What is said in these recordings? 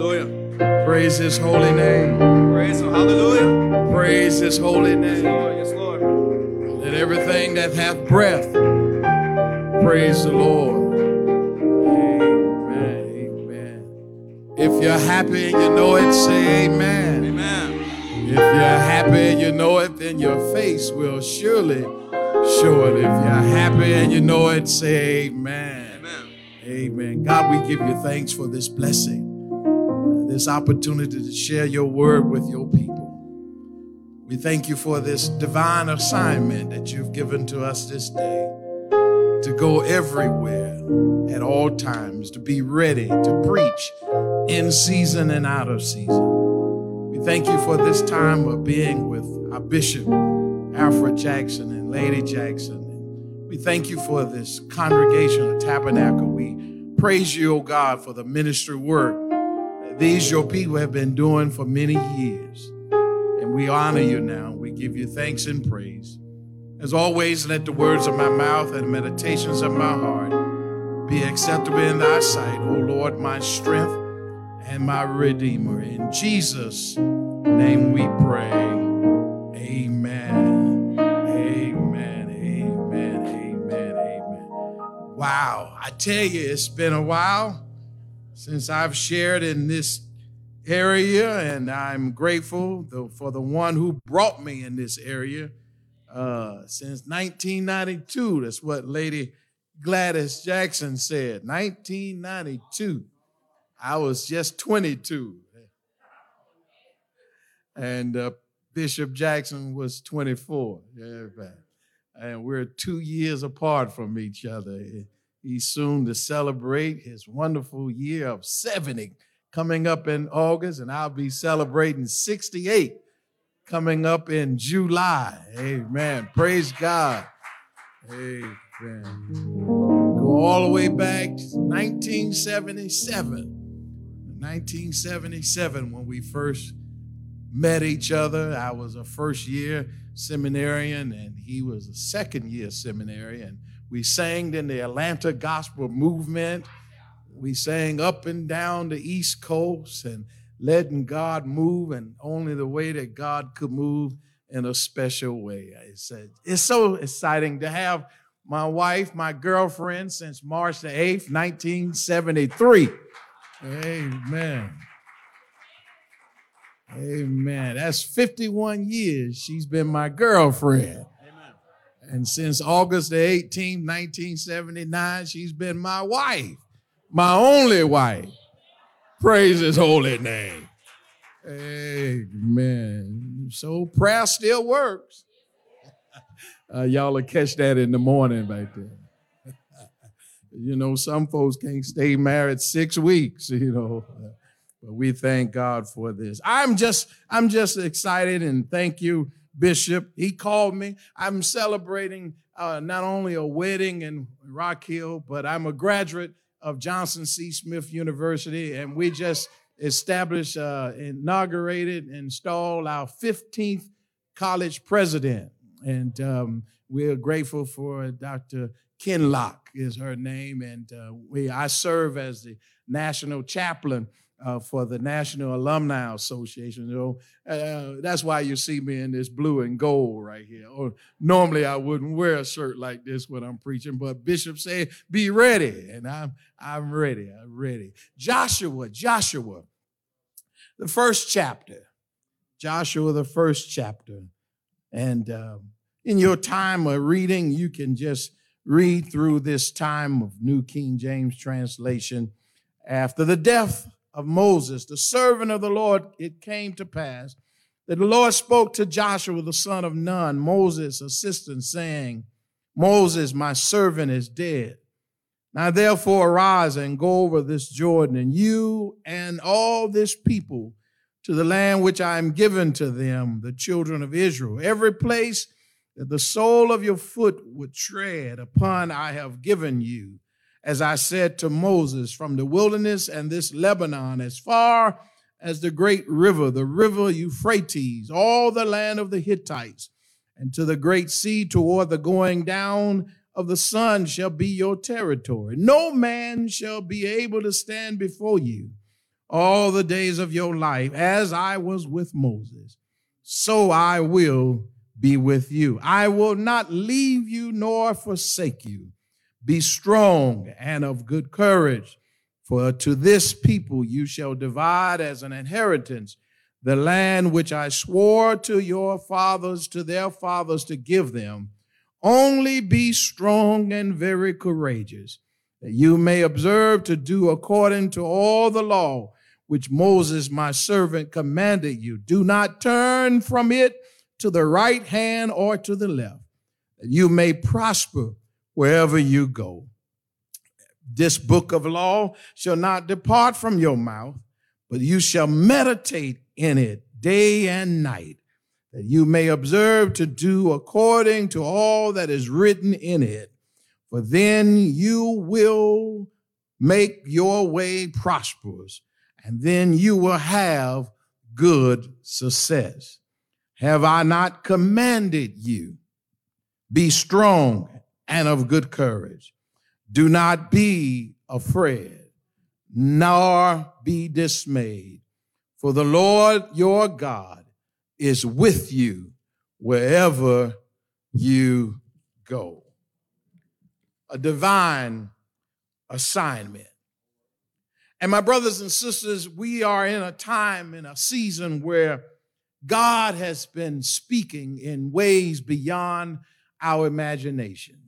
Hallelujah. Praise his holy name. Praise him. Hallelujah. Praise his holy Yes, name. Lord. Yes, Lord. Let everything that hath breath praise the Lord. Amen. Amen. If you're happy and you know it, say amen. Amen. If you're happy and you know it, then your face will surely show it. If you're happy and you know it, say amen. Amen. Amen. God, we give you thanks for this blessing, this opportunity to share your word with your people. We thank you for this divine assignment that you've given to us this day, to go everywhere at all times, to be ready to preach in season and out of season. We thank you for this time of being with our Bishop, Alfred Jackson and Lady Jackson. We thank you for this congregation of Tabernacle. We praise you, oh God, for the ministry work that these your people have been doing for many years. And we honor you now. We give you thanks and praise. As always, let the words of my mouth and the meditations of my heart be acceptable in thy sight, O Lord, my strength and my Redeemer. In Jesus' name we pray. Amen. Amen. Amen. Amen. Amen. Wow. I tell you, it's been a while since I've shared in this area, and I'm grateful for the one who brought me in this area since 1992. That's what Lady Gladys Jackson said. 1992. I was just 22. And Bishop Jackson was 24. And we're 2 years apart from each other. He's soon to celebrate his wonderful year of 70 coming up in August, and I'll be celebrating 68 coming up in July. Amen. Praise God. Amen. Go all the way back to 1977. 1977, when we first met each other. I was a first-year seminarian, and he was a second-year seminarian. We sang in the Atlanta Gospel Movement. We sang up and down the East Coast and letting God move, and only the way that God could move in a special way. It's so exciting to have my wife, my girlfriend, since March the 8th, 1973. Amen. Amen. That's 51 years she's been my girlfriend. Amen. And since August the 18th, 1979, she's been my wife, my only wife. Praise his holy name. Amen. So prayer still works. Y'all will catch that in the morning right there. You know, some folks can't stay married 6 weeks, you know. But we thank God for this. I'm just excited, and thank you, Bishop. He called me. I'm celebrating not only a wedding in Rock Hill, but I'm a graduate of Johnson C. Smith University, and we just established, inaugurated, installed our 15th college president. And we're grateful for Dr. Kinlock is her name, and I serve as the national chaplain for the National Alumni Association. You know, that's why you see me in this blue and gold right here. Or normally I wouldn't wear a shirt like this when I'm preaching, but Bishop said, "Be ready," and I'm ready. I'm ready. Joshua, the first chapter. Joshua, the first chapter, and in your time of reading, you can just read through this time of New King James translation. After the death of Moses, the servant of the Lord, it came to pass that the Lord spoke to Joshua, the son of Nun, Moses' assistant, saying, "Moses, my servant, is dead. Now therefore arise and go over this Jordan, and you and all this people, to the land which I am given to them, the children of Israel. Every place that the sole of your foot would tread upon I have given you, as I said to Moses, from the wilderness and this Lebanon, as far as the great river, the river Euphrates, all the land of the Hittites, and to the great sea toward the going down of the sun shall be your territory. No man shall be able to stand before you all the days of your life. As I was with Moses, so I will be with you. I will not leave you nor forsake you. Be strong and of good courage, for to this people you shall divide as an inheritance the land which I swore to your fathers, to their fathers, to give them. Only be strong and very courageous, that you may observe to do according to all the law which Moses my servant commanded you. Do not turn from it to the right hand or to the left, that you may prosper wherever you go. This book of law shall not depart from your mouth, but you shall meditate in it day and night, that you may observe to do according to all that is written in it. For then you will make your way prosperous, and then you will have good success. Have I not commanded you? Be strong and of good courage. Do not be afraid, nor be dismayed, for the Lord your God is with you wherever you go. A divine assignment. And my brothers and sisters, we are in a time, in a season where God has been speaking in ways beyond our imagination.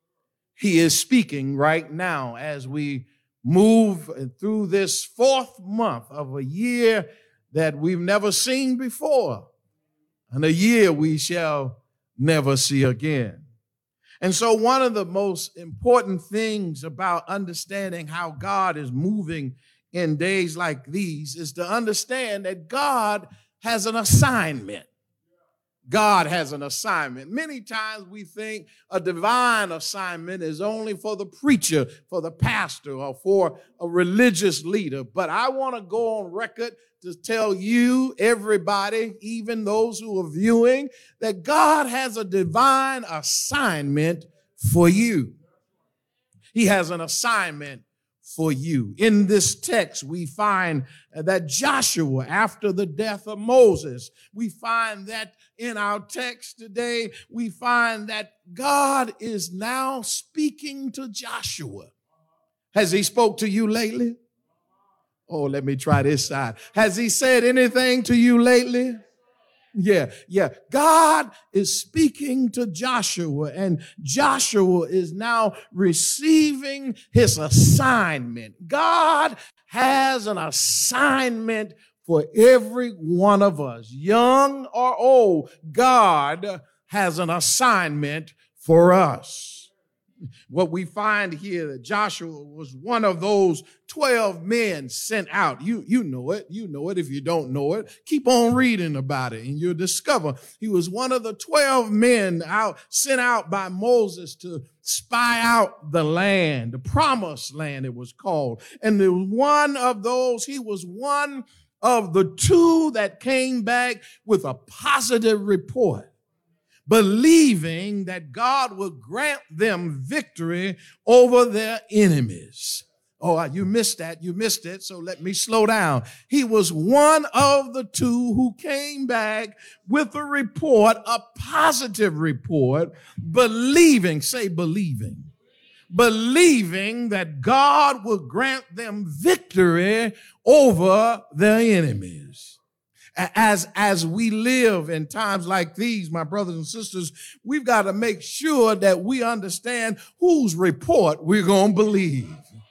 He is speaking right now as we move through this fourth month of a year that we've never seen before, and a year we shall never see again. And so one of the most important things about understanding how God is moving in days like these is to understand that God has an assignment. God has an assignment. Many times we think a divine assignment is only for the preacher, for the pastor, or for a religious leader. But I want to go on record to tell you, everybody, even those who are viewing, that God has a divine assignment for you. He has an assignment for you. In this text, we find that Joshua, after the death of Moses, we find that in our text today, we find that God is now speaking to Joshua. Has he spoke to you lately? Oh, let me try this side. Has he said anything to you lately? Yeah. God is speaking to Joshua, and Joshua is now receiving his assignment. God has an assignment for every one of us, young or old. God has an assignment for us. What we find here, that Joshua was one of those 12 men sent out. You know it. You know it. If you don't know it, keep on reading about it and you'll discover he was one of the 12 men sent out by Moses to spy out the land, the promised land it was called. And he was one of the two that came back with a positive report, believing that God would grant them victory over their enemies. Oh, you missed that. You missed it. So let me slow down. He was one of the two who came back with a report, a positive report, believing that God would grant them victory over their enemies. As we live in times like these, my brothers and sisters, we've got to make sure that we understand whose report we're going to believe.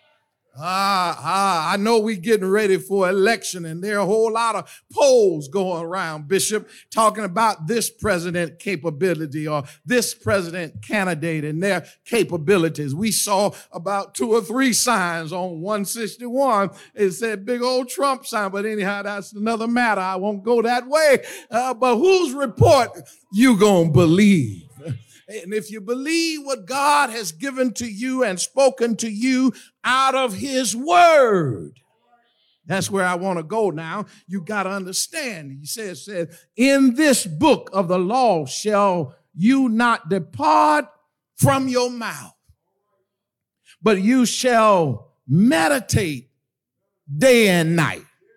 I know we're getting ready for election, and there are a whole lot of polls going around, Bishop, talking about this president capability or this president candidate and their capabilities. We saw about 2 or 3 signs on 161. It said big old Trump sign, but anyhow, that's another matter. I won't go that way. But whose report you gonna believe? And if you believe what God has given to you and spoken to you out of his word, that's where I want to go now. You got to understand. He says, in this book of the law shall you not depart from your mouth, but you shall meditate day and night.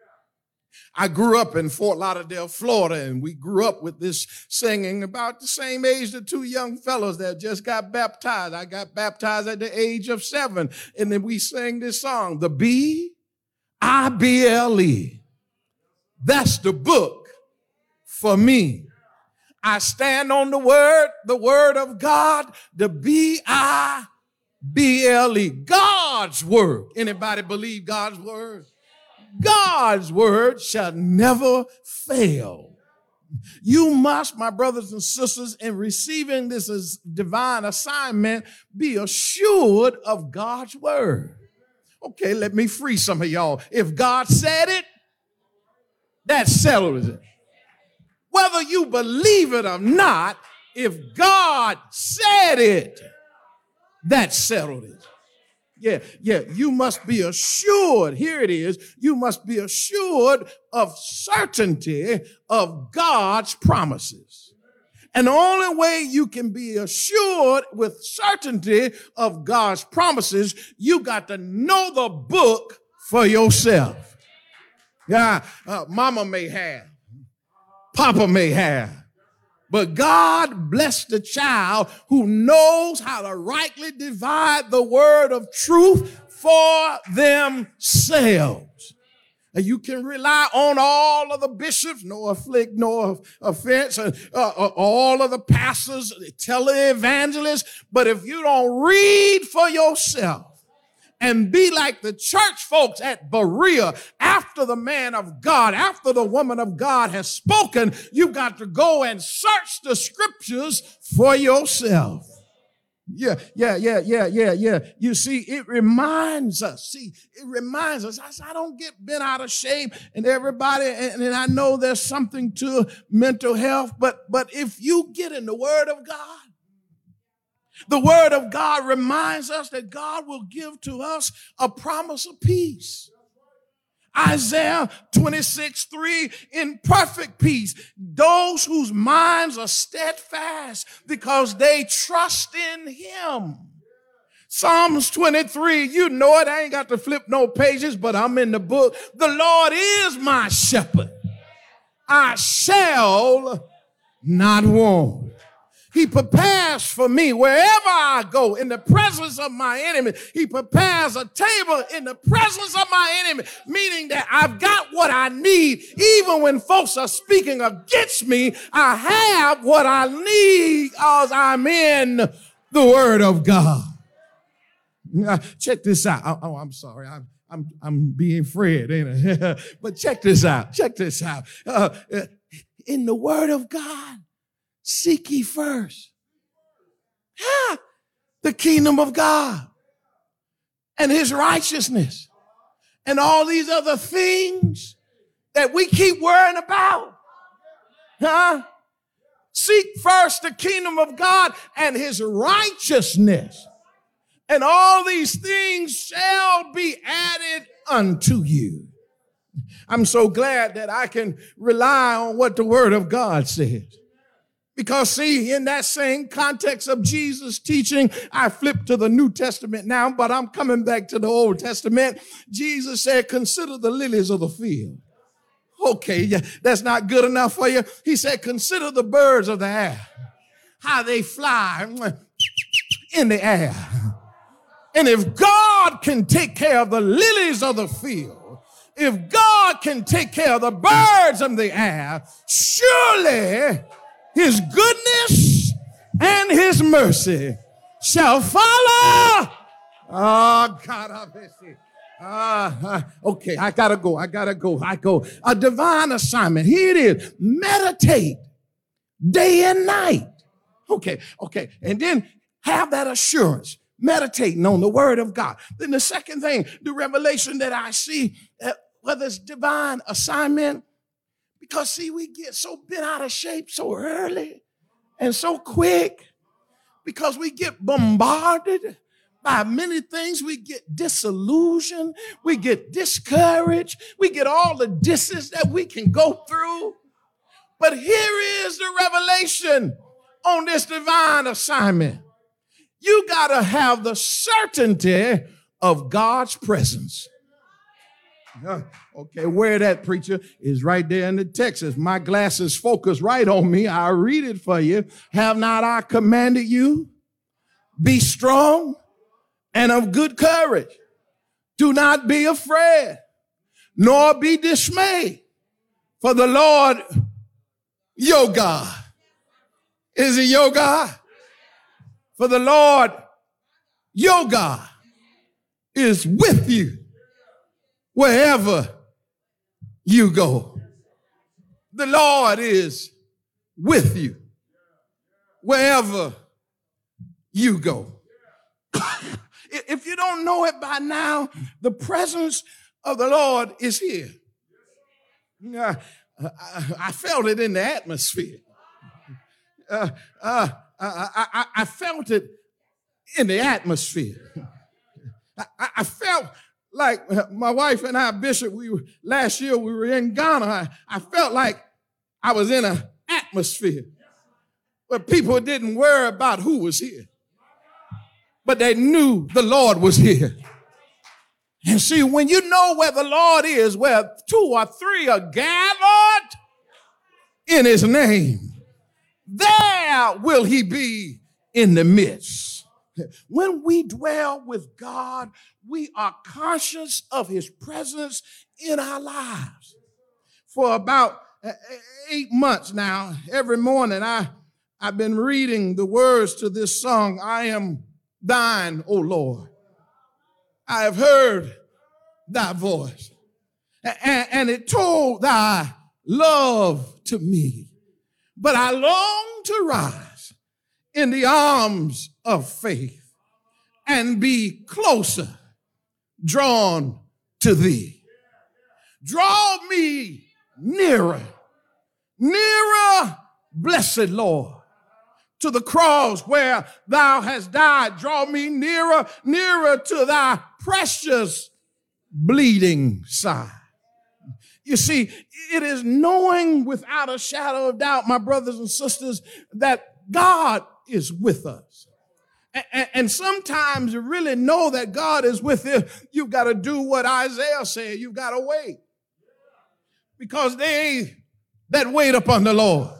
I grew up in Fort Lauderdale, Florida, and we grew up with this singing about the same age the two young fellows that just got baptized. I got baptized at the age of 7, and then we sang this song, the B-I-B-L-E. That's the book for me. I stand on the word of God, the B-I-B-L-E, God's word. Anybody believe God's word? God's word shall never fail. You must, my brothers and sisters, in receiving this as divine assignment, be assured of God's word. Okay, let me free some of y'all. If God said it, that settles it. Whether you believe it or not, if God said it, that settled it. Yeah, you must be assured, here it is, you must be assured of certainty of God's promises. And the only way you can be assured with certainty of God's promises, you got to know the book for yourself. Yeah, mama may have, papa may have, but God bless the child who knows how to rightly divide the word of truth for themselves. And you can rely on all of the bishops, no afflict, no offense, all of the pastors, televangelists, but if you don't read for yourself, and be like the church folks at Berea, after the man of God, after the woman of God has spoken, you've got to go and search the scriptures for yourself. Yeah. You see, it reminds us. I don't get bent out of shape, and everybody, and I know there's something to mental health, but if you get in the Word of God, the word of God reminds us that God will give to us a promise of peace. Isaiah 26:3, in perfect peace, those whose minds are steadfast because they trust in him. Psalms 23, you know it. I ain't got to flip no pages, but I'm in the book. The Lord is my shepherd. I shall not want. He prepares for me wherever I go in the presence of my enemy. He prepares a table in the presence of my enemy, meaning that I've got what I need. Even when folks are speaking against me, I have what I need because I'm in the Word of God. Check this out. I'm sorry. I'm being Fred, ain't I? But check this out. In the Word of God, seek ye first the kingdom of God and his righteousness and all these other things that we keep worrying about. Seek first the kingdom of God and his righteousness, and all these things shall be added unto you. I'm so glad that I can rely on what the Word of God says. Because see, in that same context of Jesus' teaching, I flip to the New Testament now, but I'm coming back to the Old Testament. Jesus said, consider the lilies of the field. Okay, yeah, that's not good enough for you. He said, consider the birds of the air, how they fly in the air. And if God can take care of the lilies of the field, if God can take care of the birds of the air, surely his goodness and his mercy shall follow. Oh, God, I miss it. Okay, I gotta go. A divine assignment. Here it is. Meditate day and night. Okay. And then have that assurance. Meditating on the Word of God. Then the second thing, the revelation that I see, whether it's divine assignment, because, see, we get so bent out of shape so early and so quick because we get bombarded by many things. We get disillusioned. We get discouraged. We get all the disses that we can go through. But here is the revelation on this divine assignment. You got to have the certainty of God's presence. Okay, where that, preacher? Is right there in the text. If my glasses focus right on me, I'll read it for you. Have not I commanded you? Be strong and of good courage. Do not be afraid, nor be dismayed. For the Lord, your God. Is he your God? For the Lord, your God, is with you wherever you go. The Lord is with you wherever you go. If you don't know it by now, the presence of the Lord is here. I felt it in the atmosphere. I felt it in the atmosphere. I felt like my wife and I, Bishop, last year we were in Ghana. I felt like I was in an atmosphere where people didn't worry about who was here, but they knew the Lord was here. And see, when you know where the Lord is, where 2 or 3 are gathered in his name, there will he be in the midst. When we dwell with God, we are conscious of his presence in our lives. For about 8 months now, every morning I've been reading the words to this song, I am thine, O Lord. I have heard thy voice, and it told thy love to me. But I long to rise in the arms of faith and be closer drawn to thee. Draw me nearer, nearer, blessed Lord, to the cross where thou hast died. Draw me nearer, nearer to thy precious bleeding side. You see, it is knowing without a shadow of doubt, my brothers and sisters, that God is with us. And sometimes you really know that God is with you. You've got to do what Isaiah said. You've got to wait. Because they that wait upon the Lord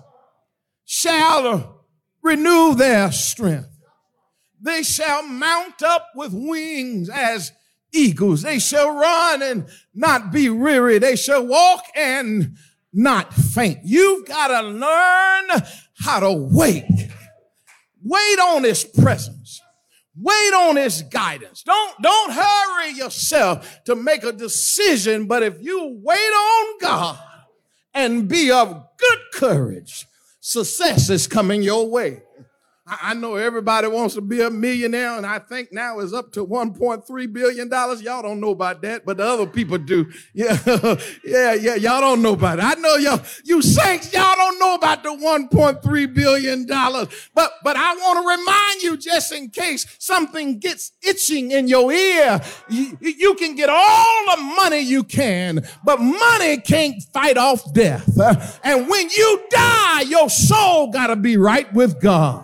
shall renew their strength. They shall mount up with wings as eagles. They shall run and not be weary. They shall walk and not faint. You've got to learn how to wait. Wait on his presence. Wait on his guidance. Don't hurry yourself to make a decision, but if you wait on God and be of good courage, success is coming your way. I know everybody wants to be a millionaire, and I think now is up to $1.3 billion. Y'all don't know about that, but the other people do. Yeah, y'all don't know about it. I know you saints, y'all don't know about the $1.3 billion. But I want to remind you, just in case something gets itching in your ear, you can get all the money you can, but money can't fight off death. And when you die, your soul got to be right with God.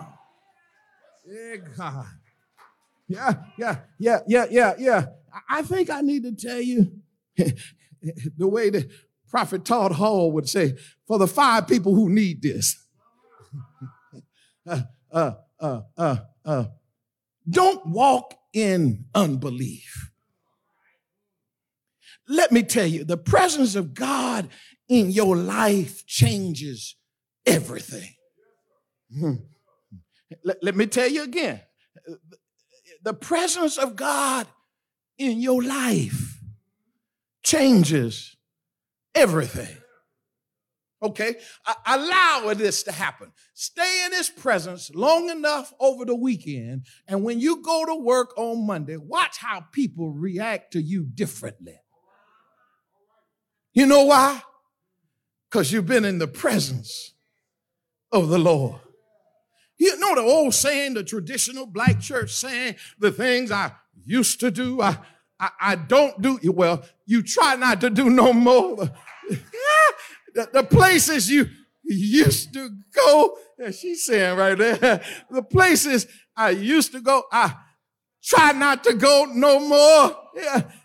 God. Yeah. I think I need to tell you the way that Prophet Todd Hall would say, for the 5 people who need this. Don't walk in unbelief. Let me tell you, the presence of God in your life changes everything. Let me tell you again, the presence of God in your life changes everything. Okay? Allow this to happen. Stay in his presence long enough over the weekend, and when you go to work on Monday, watch how people react to you differently. You know why? Because you've been in the presence of the Lord. You know the old saying, the traditional black church saying, the things I used to do, I don't do. Well, you try not to do no more. The places you used to go, she's saying right there, the places I used to go, I try not to go no more. Yeah.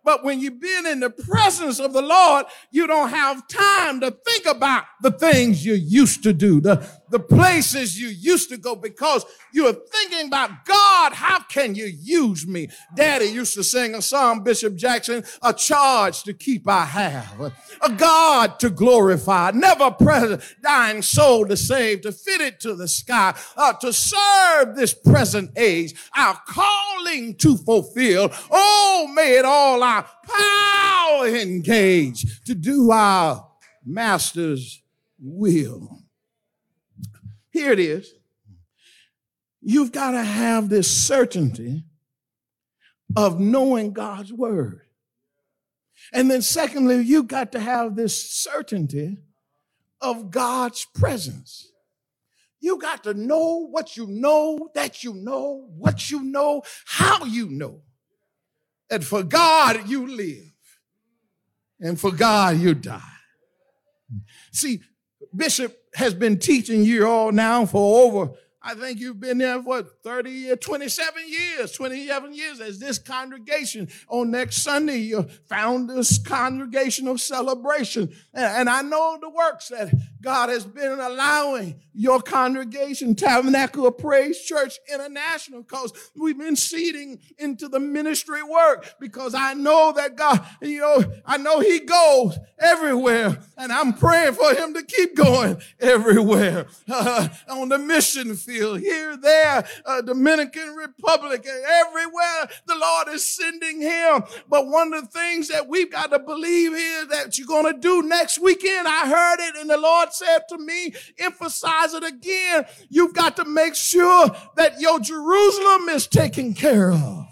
But when you've been in the presence of the Lord, you don't have time to think about the things you used to do, the places you used to go, because you're thinking about, God, how can you use me? Daddy used to sing a song, Bishop Jackson, a charge to keep I have, a God to glorify, never present, dying soul to save, to fit it to the sky, to serve this present age, our calling to fulfill. Oh, may it all our power engage to do our master's will. Here it is. You've got to have this certainty of knowing God's word. And then secondly, you've got to have this certainty of God's presence. You got to know what you know, that you know, what you know, how you know. And for God you live, and for God you die. See, Bishop has been teaching you all now for over, I think you've been there for 27 years as this congregation. On next Sunday, you found this congregation of celebration. And I know the works that God has been allowing your congregation, Tabernacle of Praise Church International, because we've been seeding into the ministry work, because I know that God, I know he goes everywhere, and I'm praying for him to keep going everywhere. On the mission field, here, there, Dominican Republic, everywhere the Lord is sending him. But one of the things that we've got to believe is that you're going to do next weekend. I heard it, and the Lord said to me, emphasize it again. You've got to make sure that your Jerusalem is taken care of.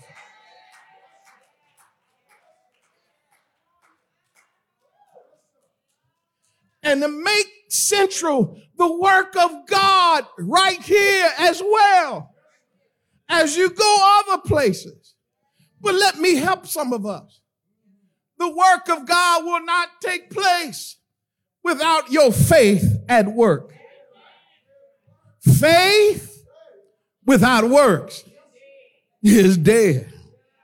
And to make central the work of God right here as well as you go other places. But let me help some of us. The work of God will not take place without your faith at work. Faith without works is dead.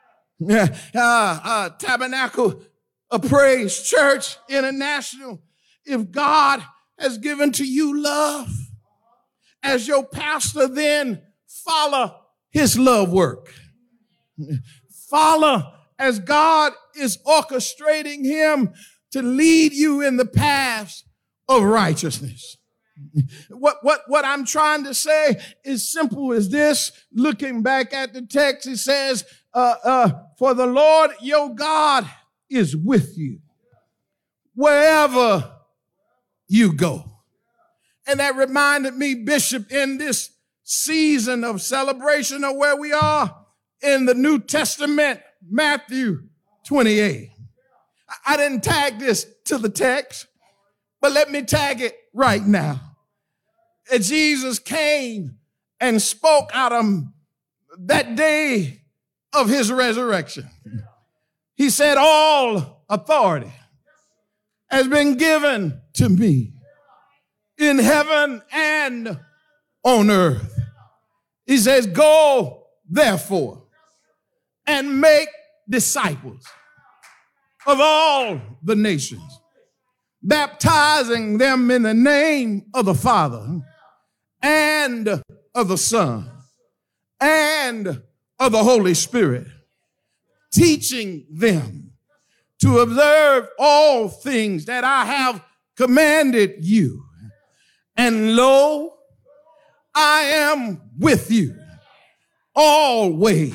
Tabernacle of Praise Church International, if God has given to you love as your pastor, then follow his love work. Follow as God is orchestrating him to lead you in the paths of righteousness. What I'm trying to say is simple as this. Looking back at the text, it says, for the Lord your God is with you wherever you go. And that reminded me, Bishop, in this season of celebration of where we are in the New Testament, Matthew 28. I didn't tag this to the text, but let me tag it right now. Jesus came and spoke out of that day of his resurrection. He said, all authority has been given to me in heaven and on earth. He says, go therefore and make disciples of all the nations, baptizing them in the name of the Father and of the Son and of the Holy Spirit, teaching them to observe all things that I have commanded you. And lo, I am with you always,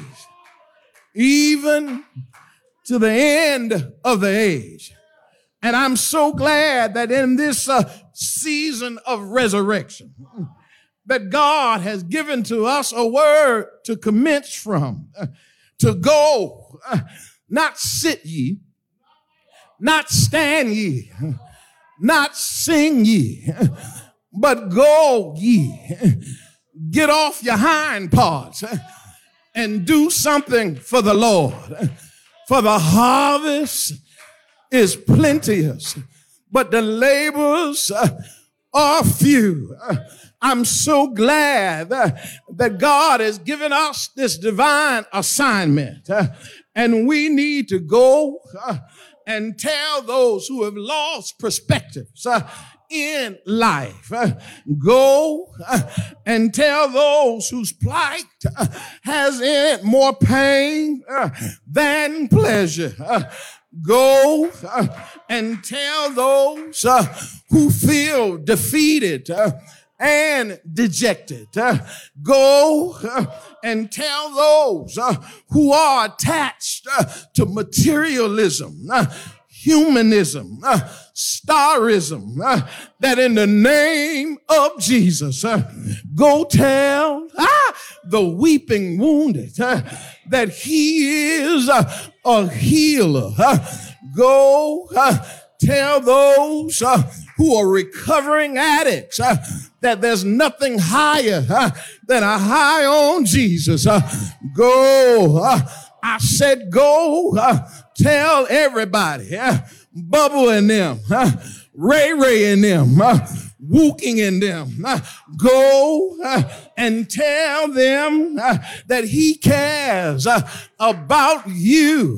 even to the end of the age. And I'm so glad that in this season of resurrection, that God has given to us a word to commence from, to go, not sit ye, not stand ye, not sing ye, but go ye. Get off your hind parts and do something for the Lord. For the harvest is plenteous, but the laborers are few. I'm so glad that God has given us this divine assignment. And we need to go and tell those who have lost perspectives in life. Go and tell those whose plight has in it more pain than pleasure. Go and tell those who feel defeated and dejected. Go and tell those who are attached to materialism, humanism, starism, that in the name of Jesus, go tell the weeping wounded that he is a healer. Go tell those who are recovering addicts that there's nothing higher than a high on Jesus. Go. I said go. Tell everybody. Bubba and them. Ray and them. Wooking in them. Go and tell them that he cares about you.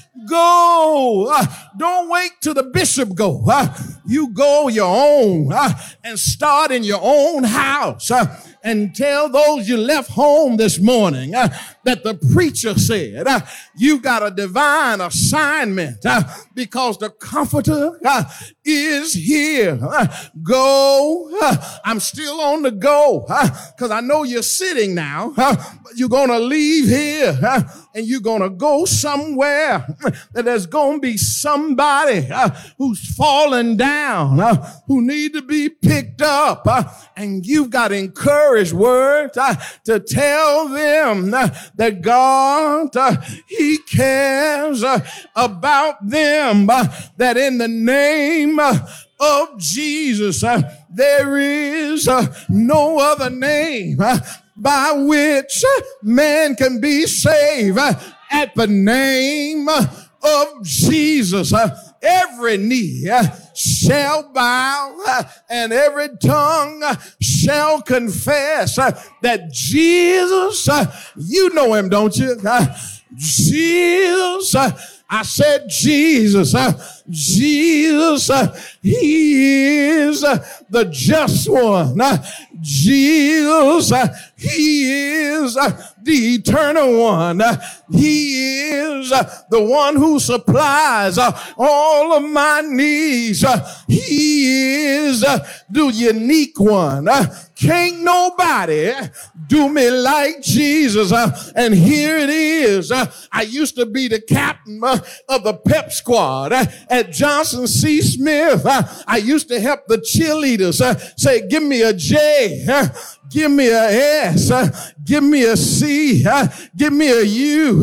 Go. Don't wait till the bishop go. You go your own and start in your own house and tell those you left home this morning that the preacher said you got a divine assignment because the comforter is here. Go. I'm still on the go because I know you're sitting now, but you're going to leave here and you're going to go somewhere that there's going to be somebody who's fallen down, who need to be picked up, and you've got encouraged words to tell them that God, he cares about them, that in the name of Jesus, there is no other name by which man can be saved. At the name of Jesus, every knee shall bow and every tongue shall confess that Jesus, you know him, don't you? Jesus, I said Jesus, Jesus, he is the just one. Jesus, he is the eternal one. He is the one who supplies all of my needs. He is the unique one. Can't nobody do me like Jesus. And here it is. I used to be the captain of the pep squad at Johnson C. Smith. I used to help the cheerleaders say, give me a J, give me a S, give me a C, give me a U,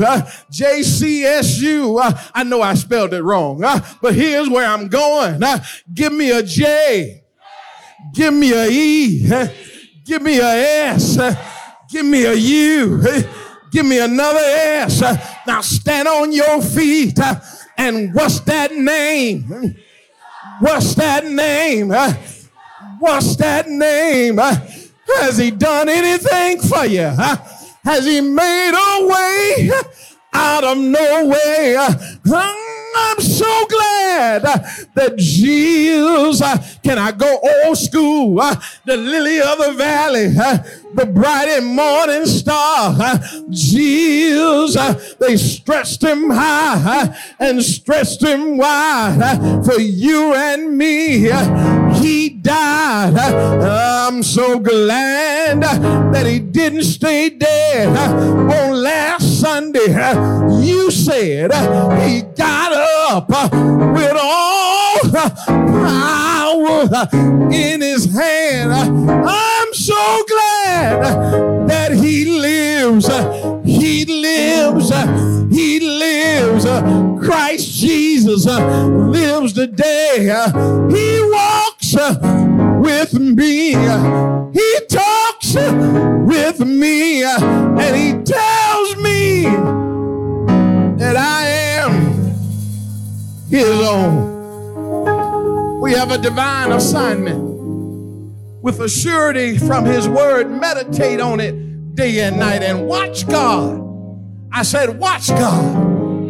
JCSU. I know I spelled it wrong, but here's where I'm going. Give me a J, give me a E, give me a S, give me a U, give me another S. Now stand on your feet. And what's that name? What's that name? What's that name? Has he done anything for you? Has he made a way out of no way? I'm so glad that Jesus, can I go old school? The lily of the valley, the bright and morning star. Jesus, they stretched him high and stretched him wide for you and me. He died. I'm so glad that he didn't stay dead. On last Sunday, you said he got up with all power in his hand. I'm so glad that he lives. He lives. He lives. Christ Jesus lives today. He walks with me. He talks with me. And he tells me that I am his own. We have a divine assignment. With a surety from his word, meditate on it day and night and watch God. I said, watch God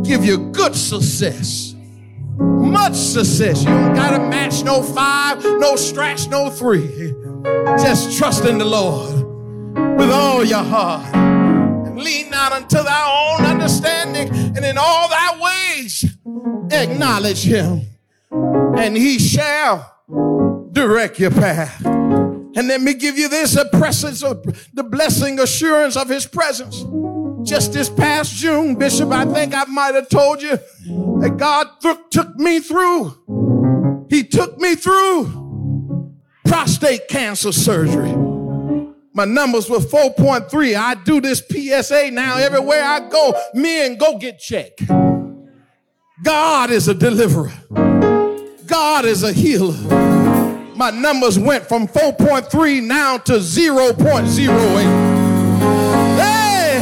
give you good success, much success. You don't got to match no 5, no stretch, no 3. Just trust in the Lord with all your heart and lean not unto thy own understanding, and in all thy ways acknowledge him, and he shall direct your path. And let me give you this, a presence of the blessing assurance of his presence. Just this past June, Bishop, I think I might have told you that God took me through. He took me through prostate cancer surgery. My numbers were 4.3. I do this PSA now everywhere I go. Men, go get checked. God is a deliverer. God is a healer. My numbers went from 4.3 now to 0.08. Hey!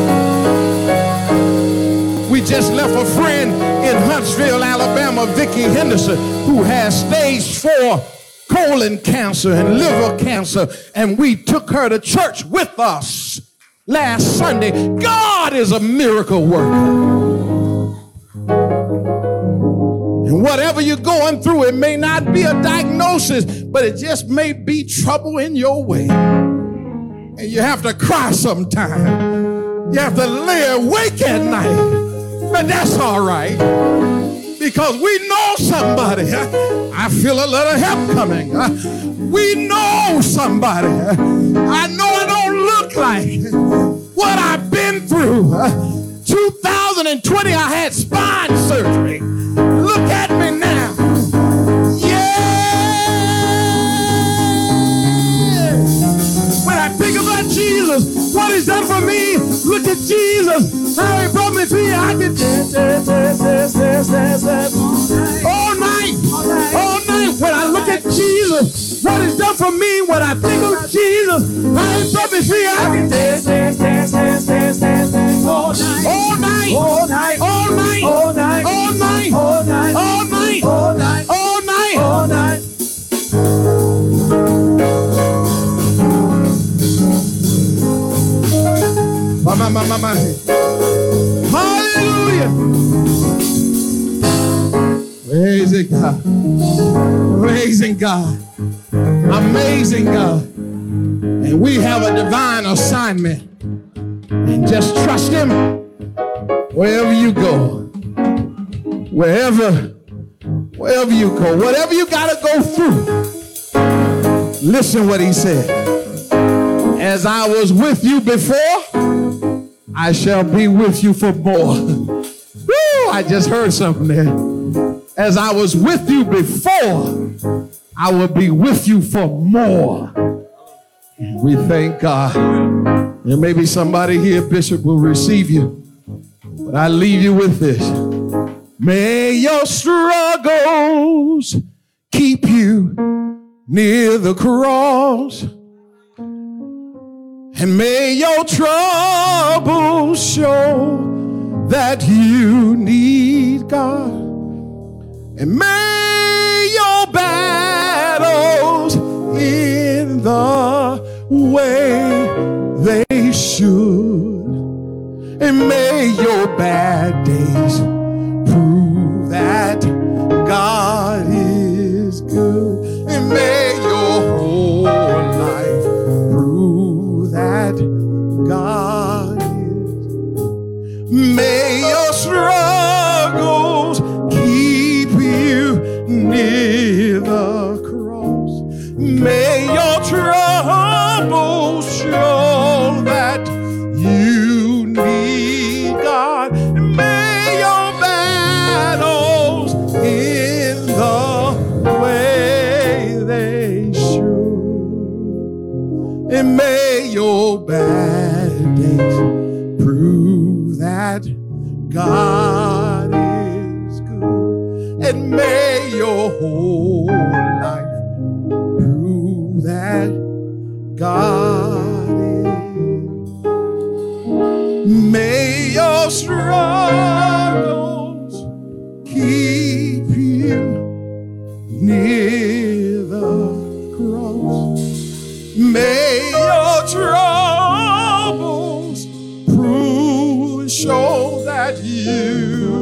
We just left a friend in Huntsville, Alabama, Vicki Henderson, who has stage 4 colon cancer and liver cancer, and we took her to church with us last Sunday. God is a miracle worker. And whatever you're going through, it may not be a diagnosis, but it just may be trouble in your way. And you have to cry sometime. You have to lay awake at night. But that's all right, because we know somebody. I feel a little help coming. We know somebody. I know it don't look like what I've been through. 2020, I had spine surgery. Look at me now. Yeah. When I think about Jesus, what he's done for me, look at Jesus. How he brought me through. I can dance all night. All night. When I look at Jesus, what he's done for me, when I think of Jesus, how he brought me through. I can dance all night. All night. All night. All night. All night. All night. All night. All night. All night. All night. All night. My. Hallelujah. Praising God. Praising God. Amazing God. And we have a divine assignment. And just trust him wherever you go. Wherever you go. Whatever you got to go through. Listen what he said. As I was with you before, I shall be with you for more. Woo! I just heard something there. As I was with you before, I will be with you for more. We thank God. There may be somebody here, Bishop, will receive you. But I leave you with this. May your struggles keep you near the cross. And may your troubles show that you need God. And may your battles in the way they should. And may your bad days prove that God is good. And may your whole life prove that God is. May your struggles keep you near the cross. May your troubles show that you need God. May your battles in the way they should. And may your bad days prove that God is good. And may your whole life prove that God is. May your struggles keep you near the cross. May your troubles prove, show that you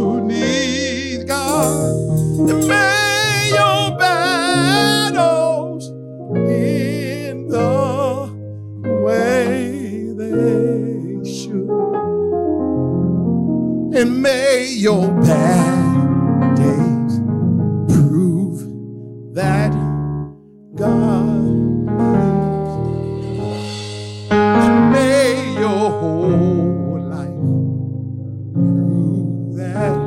that God made your whole life prove that.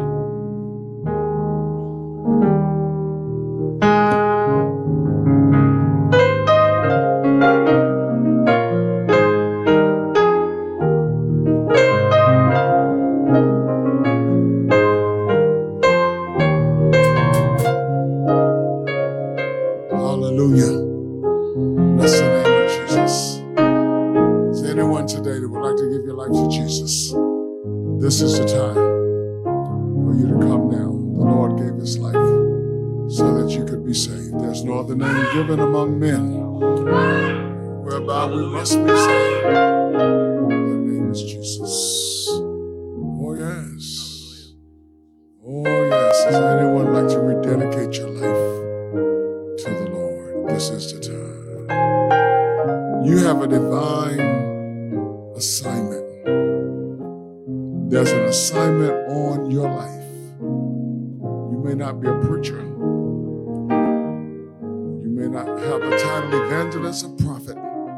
Hallelujah. Bless the name of Jesus. Is there anyone today that would like to give your life to Jesus? This is the time for you to come now. The Lord gave his life so that you could be saved. There's no other name given among men whereby we must be saved. The name is Jesus. Oh, yes. Oh, yes. Does anyone like to rededicate your life to the Lord? This is the time. You have a divine assignment. There's an assignment on your life. You may not be a preacher. You may not have the title evangelist or prophet.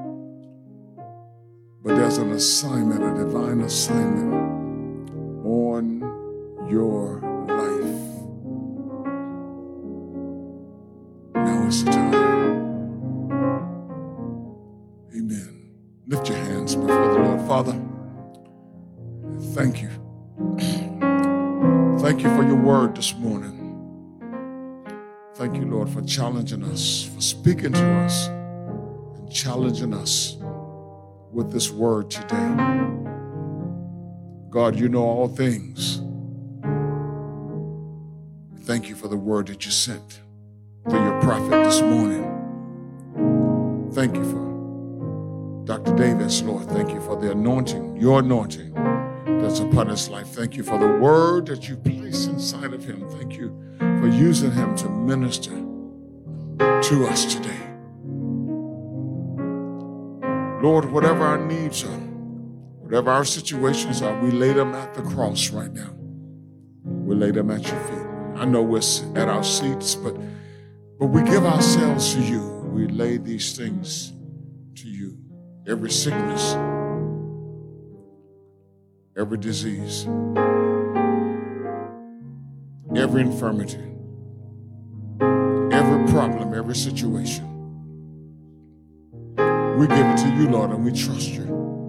But there's an assignment, a divine assignment on your life. Now is the time. Amen. Lift your hands before the Lord. Father, thank you. Thank you for your word this morning. Thank you, Lord, for challenging us, for speaking to us, and challenging us with this word today. God, you know all things. Thank you for the word that you sent through your prophet this morning. Thank you for Dr. Davis, Lord. Thank you for the anointing, your anointing that's upon his life. Thank you for the word that you placed inside of him. Thank you for using him to minister to us today. Lord, whatever our needs are, whatever our situations are, we lay them at the cross right now. We lay them at your feet. I know we're at our seats, but we give ourselves to you. We lay these things to you. Every sickness, every disease, every infirmity, every problem, every situation. We give it to you, Lord, and we trust you.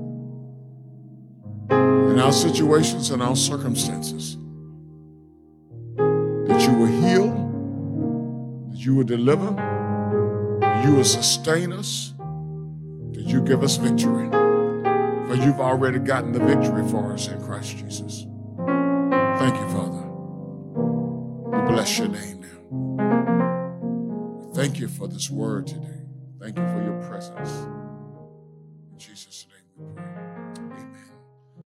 In our situations and our circumstances, that you will heal, that you will deliver, that you will sustain us, that you give us victory. For you've already gotten the victory for us in Christ Jesus. Thank you, Father. We bless your name now. Thank you for this word today. Thank you for your presence.